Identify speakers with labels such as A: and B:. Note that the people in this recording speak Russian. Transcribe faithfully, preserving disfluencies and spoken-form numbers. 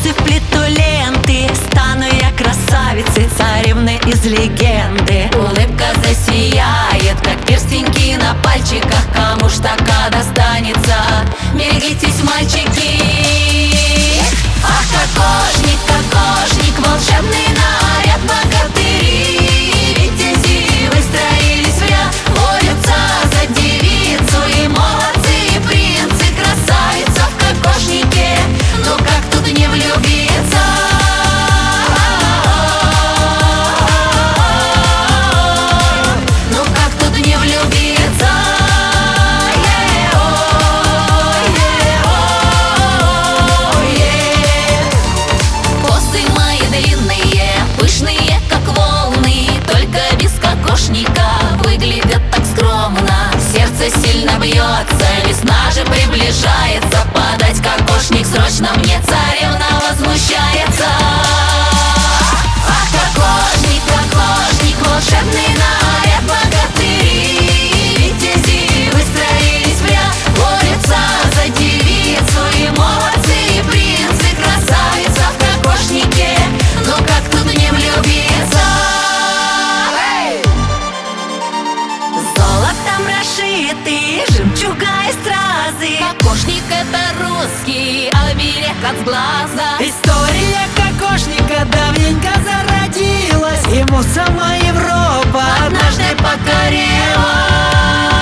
A: Спицы вплету ленты, стану я красавицей, царевной из легенды. Улыбка засияет, как перстеньки на пальчиках. Кому ж така достанется? Берегитесь, мальчики. Ах, кокошник, кокошник, волшебный наряд богатыри, витязи выстроились в ряд, борются за девицу, и молодцы, и принцы, красавица в кокошнике. Ну как тут не влюбиться? Ну как тут не влюбиться? Косы мои длинные, пышные, как волны, только без кокошника выглядят так скромно. Сердце сильно бьется, весна же приближается. Подать кокошник срочно мне, царевна возмущается. Ах, кокошник, кокошник, волшебный наряд богатыри, витязи выстроились в ряд, борются за девицу, и молодцы, и принцы, красавица в кокошнике. Ну как тут не влюбиться? Золотом расшиты жемчуга и стразы. Кокошник — это русский оберег от сглаза.
B: История кокошника давненько зародилась, ему сама Европа
A: Однажды покорила.